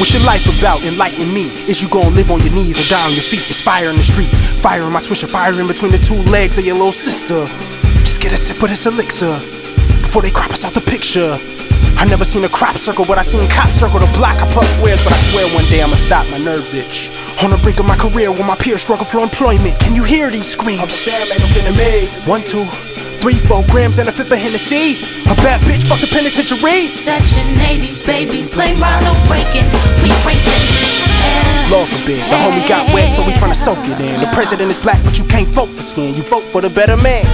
What's your life about? Enlighten me. Is you gon' live on your knees or die on your feet? It's fire in the street, fire in my swisher, fire in between the two legs of your little sister. Just get a sip of this elixir before they crop us out the picture. I never seen a crop circle, but I seen cops circle the block. I plug squares, but I swear one day I'ma stop. My nerves itch. On the brink of my career, where my peers struggle for employment. Can you hear these screams? I'm Sam, ain't no kidding me. 1, 2, 3, 4 grams and a fifth of Hennessy. A bad bitch, fuck the penitentiary. Section 80s, babies, play round, no breaking. We breaking. Lord forbid, the homie got wet, so we tryna soak it in. The president is black, but you can't vote for skin. You vote for the better man.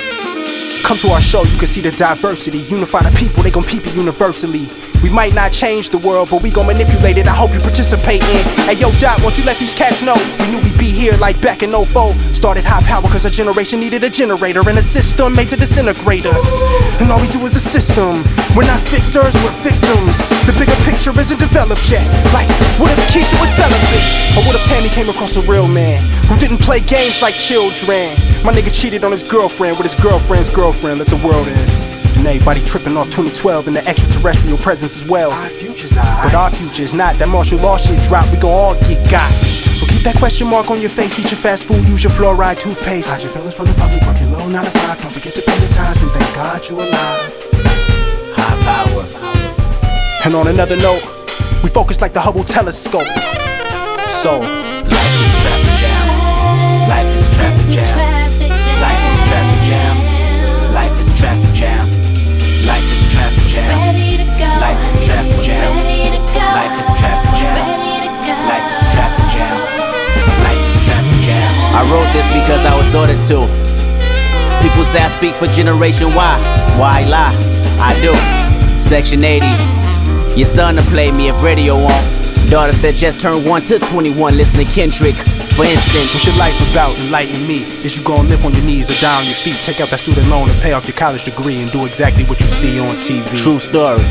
Come to our show, you can see the diversity. Unify the people, they gon' peep it universally. We might not change the world, but we gon' manipulate it. I hope you participate in. Hey yo, Doc, won't you let these cats know? We knew we'd be here like back in 04. Started high power cause a generation needed a generator and a system made to disintegrate us. And all we do is a system. We're not victors, we're victims. The bigger picture isn't developed yet. Like, what if Keisha was celibate? Or what if Tammy came across a real man who didn't play games like children? My nigga cheated on his girlfriend with his girlfriend's girlfriend. Let the world in. And everybody tripping off 2012 and the extraterrestrial presence as well. Our future's but our future's not. That martial law shit drop, we gon' all get got. So keep that question mark on your face. Eat your fast food, use your fluoride toothpaste. Hide your feelings from the public, work your low 9 to 5. Don't forget to pay your tithes and thank God you alive. High power. And on another note, we focus like the Hubble telescope. So life is traffic jam. Life is traffic jam. Life is traffic jam. Life is traffic jam. Life is traffic jam. Life is traffic jam. Life is traffic jam. Life is traffic jam. Life is traffic jam. I wrote this because I was ordered to. People say I speak for Generation Y. Why lie? I do. Section 80. Your son to play me if radio won't. Daughters that just turned 1 to 21 listen to Kendrick. For instance, what's your life about? Enlighten me. Is you gon' live on your knees or die on your feet? Take out that student loan and pay off your college degree and do exactly what you see on TV. True story.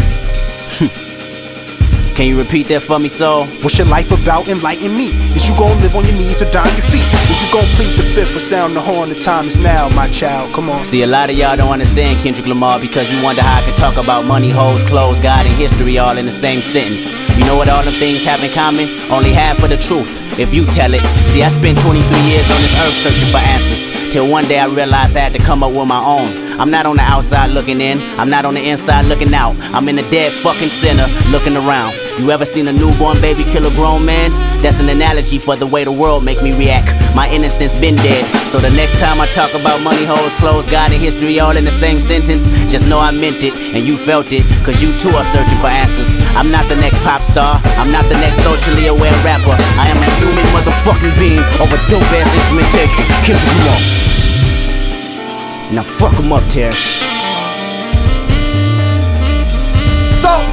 Can you repeat that for me, soul? What's your life about? Enlighten me. Is you gon' live on your knees or die on your feet? Is you gon' plead the fifth or sound the horn? The time is now, my child. Come on. See, a lot of y'all don't understand Kendrick Lamar because you wonder how I can talk about money, hoes, clothes, God, and history all in the same sentence. You know what all them things have in common? Only half of the truth, if you tell it. See, I spent 23 years on this earth searching for answers. Till one day I realized I had to come up with my own. I'm not on the outside looking in, I'm not on the inside looking out. I'm in the dead fucking center looking around. You ever seen a newborn baby kill a grown man? That's an analogy for the way the world make me react. My innocence been dead. So the next time I talk about money, hoes, clothes, God, and history all in the same sentence, just know I meant it and you felt it, cause you too are searching for answers. I'm not the next pop star, I'm not the next socially aware rapper. I am a human motherfucking being of a dope ass instrumentation. Kendrick Lamar. Now fuck 'em up, Terrence. So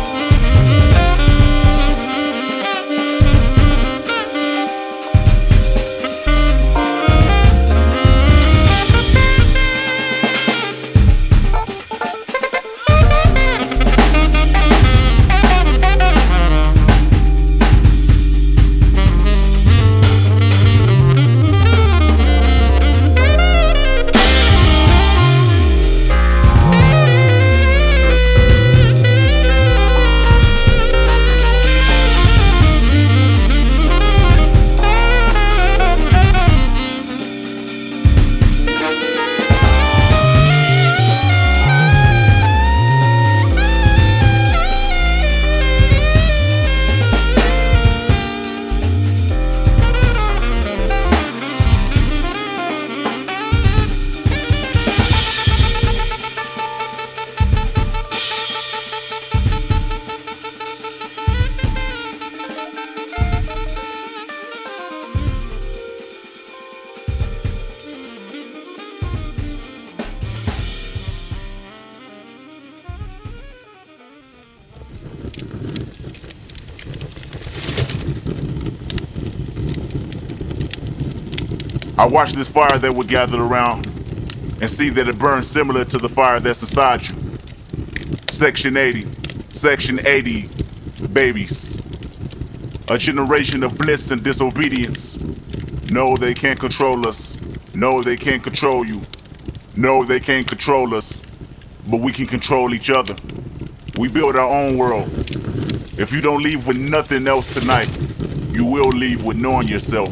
I watch this fire that we're gathered around and see that it burns similar to the fire that's inside you. Section 80, Section 80, babies. A generation of bliss and disobedience. No, they can't control us. No, they can't control you. No, they can't control us. But we can control each other. We build our own world. If you don't leave with nothing else tonight, you will leave with knowing yourself.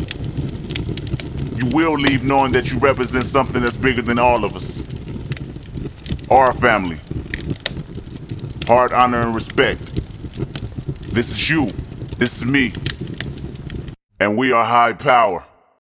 You will leave knowing that you represent something that's bigger than all of us. Our family. Heart, honor, and respect. This is you. This is me. And we are high power.